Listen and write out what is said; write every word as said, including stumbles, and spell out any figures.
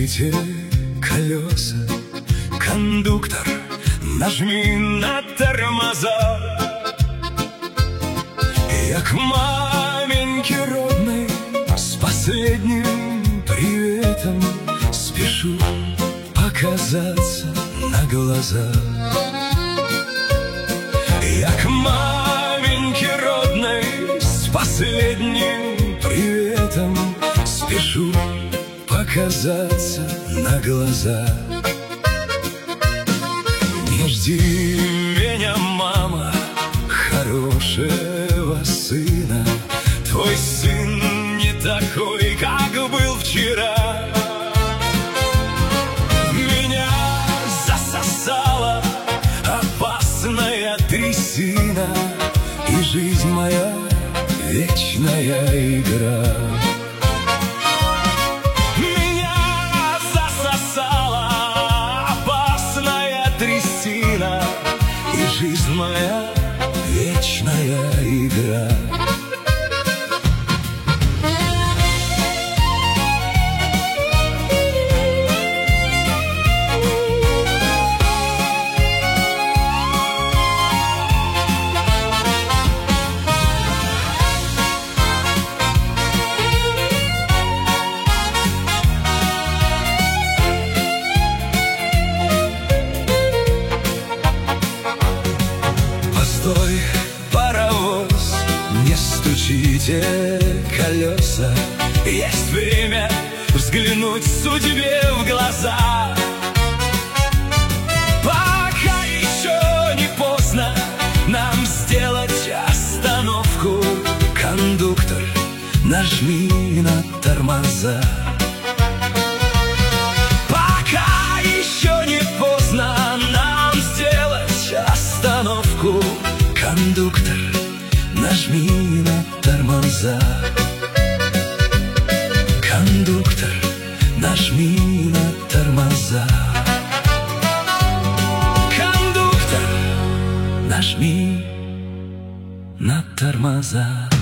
стучите колеса. Кондуктор, нажми на тормоза. Я к маменьке родной с последним приветом спешу показаться на глаза. Я к маменьке родной с последним приветом спешу показаться на глаза. Не жди меня, мама, хорошего сына. Твой сын не такой, как был вчера. Меня засосала опасная трясина, и жизнь моя вечная игра. Меня засосала опасная трясина, и жизнь моя вечная игра. Постой, паровоз, не стучите колеса. Есть время взглянуть судьбе в глаза. Пока еще не поздно нам сделать остановку. Кондуктор, нажми на тормоза. Пока еще не поздно нам сделать остановку. Кондуктор, нажми на тормоза. Кондуктор, нажми на тормоза. Кондуктор, нажми на тормоза.